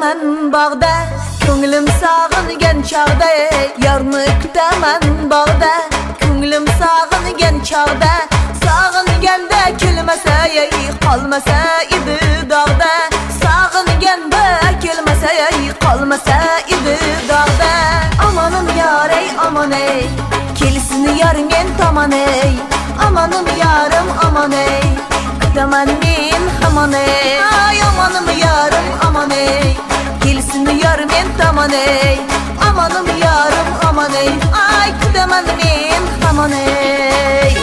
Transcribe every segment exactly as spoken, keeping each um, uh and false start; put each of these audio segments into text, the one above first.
kutaman bağda, ko'nglim sog'ingan chog'da, yorni kutaman bağda, ko'nglim sog'ingan chog'da, sog'inganda kelmasa ey qolmasa edi dog'da, sog'inganda kelmasa ey qolmasa edi dog'da. Amonim yoray aman ey, kelsin yarim men tomon ey, amonim yarim aman ey, kutaman men hamon ey. Ay amonim yarim aman ey, kelsin yarim men tomon ey, amonim yarim aman ey, ay kutaman men hamon ey.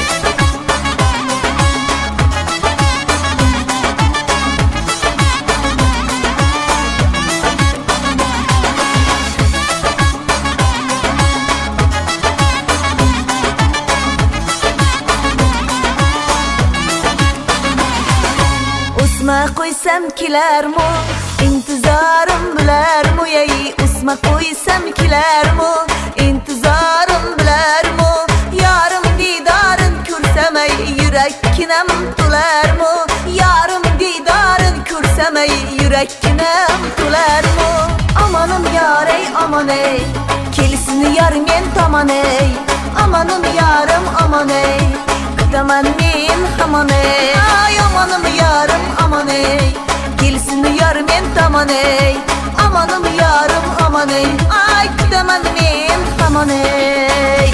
Usma qo'ysam kelarmi, intizorim bilarmi ey, usma qo'ysam kelarmi, intizorim bilarmi, yarim didorin ko'rsam ey, yurakkinam to'larmi, yarim didorin ko'rsam ey, yurakkinam to'larmi. Amonim yoray aman ey, kelsin yarim men tomon ey, amonim yarim aman ey, kutaman men hamon ey. Ay amonim yarim aman ey, kelsin yarim men tomon ey, amonim yarim aman ey, ay kutaman men hamon ey.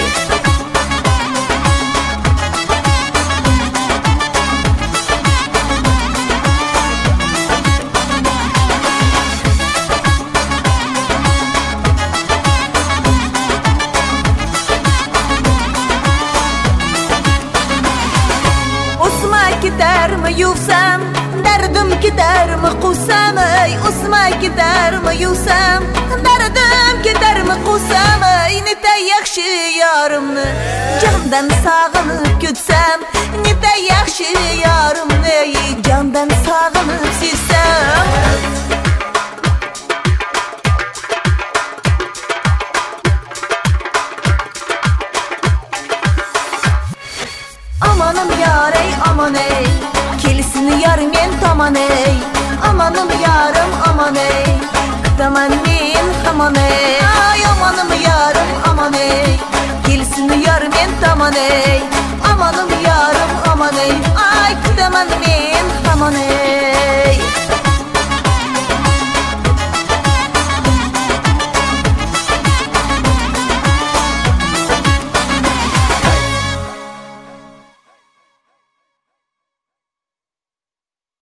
Gidermi yuvsam, derdim gidermi quvsam ey, usma gidermi yuvsam, derdim gidermi quvsam ey, neta yaxshi yorimni jondan sog'inib kutsam, neta yaxshi yorimni ey, jondan sog'inib sevsam. Amonim yoray aman ey, kelsin yarim men tomon ey, amonim yarim aman ey, kutaman men hamon ey. Ay amonim yarim aman ey, kelsin yarim men tomon ey, amonim yarim aman ey, ay kutaman men hamon ey.